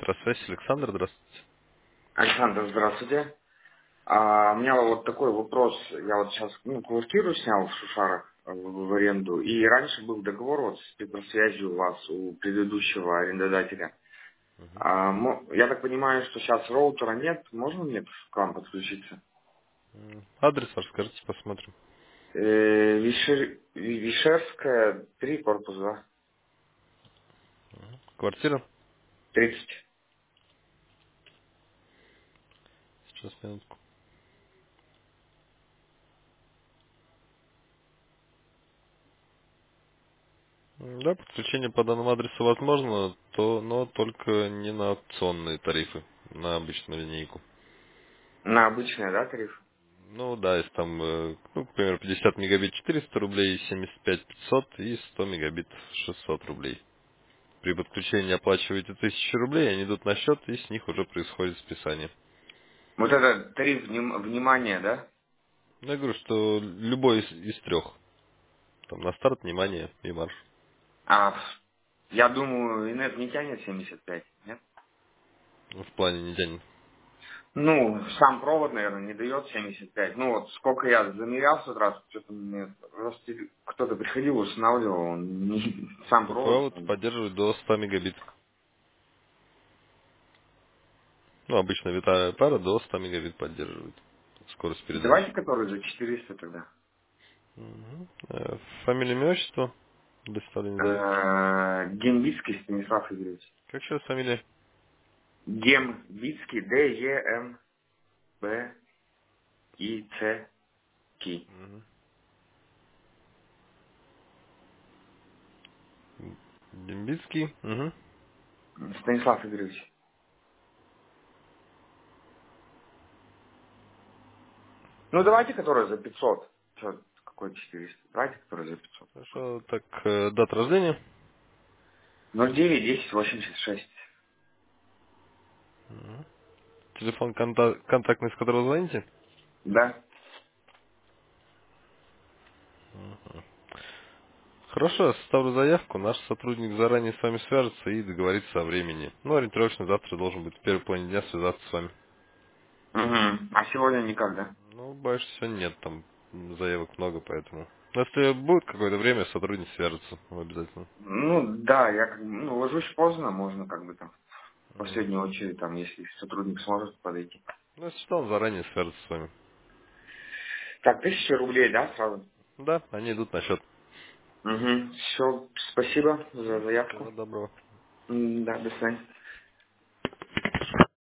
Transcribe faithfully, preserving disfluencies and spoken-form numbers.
Электросвязь, Александр, здравствуйте. Александр, здравствуйте. А, у меня вот такой вопрос. Я вот сейчас ну, квартиру снял в Шушарах э, в, в аренду, и раньше был договор вот с спецсвязью у вас, у предыдущего арендодателя. А, мо- я так понимаю, что сейчас роутера нет. Можно мне к вам подключиться? М, Адрес ваш скажите, посмотрим. Э, Вишер- Ви- Вишерская, три, корпус два, Квартира? тридцать. Сейчас, минутку. М, Да, подключение по данному адресу возможно, то, но только не на опционные тарифы, на обычную линейку. На обычный, да, тариф? Ну да, если там, э, ну, к примеру, пятьдесят мегабит четыреста рублей, семьдесят пять пятьсот и сто мегабит шестьсот рублей. При подключении оплачиваете тысячу рублей, они идут на счет, и с них уже происходит списание. Вот это тариф вним- внимания, да? Ну, я говорю, что любой из, из трех. Там на старт, внимание и марш. А, я думаю, инет не тянет семьдесят пять, нет? Ну, в плане не тянет. Ну, сам провод, наверное, не дает семьдесят пять. Ну, вот сколько я замерял в тот раз, что-то мне просто кто-то приходил, устанавливал, он не, сам Ну, провод. провод поддерживает до ста мегабит. Ну, обычно витая пара до ста мегабит поддерживает скорость передачи. Давайте который за четыреста тогда. Мгм. Э, Фамилия, имя, отчество для составления заявки. Э, Гембицкий Станислав Игоревич. Как еще раз фамилия? Гембицкий, Д, Е, М, Б, И, Ц, Ки. Мгм. Дембицкий. Мгм. Станислав Игоревич. Ну, давайте который за пятьсот. Что, какой четыреста? Давайте который за пятьсот. Хорошо, так, э, дата рождения. ноль девять десять восемьдесят шесть. Мгм. Телефон конта- контактный, с которого звоните. Да? Хорошо, я составлю заявку. Наш сотрудник заранее с вами свяжется и договорится о времени. Ну, ориентировочно завтра должен быть в первой половине дня связаться с вами. Угу. А сегодня никак, да? Ну, больше всего нет, там м, заявок много, поэтому. Но если будет какое-то время, сотрудник свяжется ну, обязательно. Ну, да, я как бы, ну, ложусь поздно, можно как бы там в Мгм. последнюю очередь, там, если сотрудник сможет подойти. Ну, если что, он заранее свяжется с вами. Так, тысяча рублей, да, сразу? Да, они идут на счет. Угу. Все, спасибо за заявку. Всего доброго. М, Да, до свидания.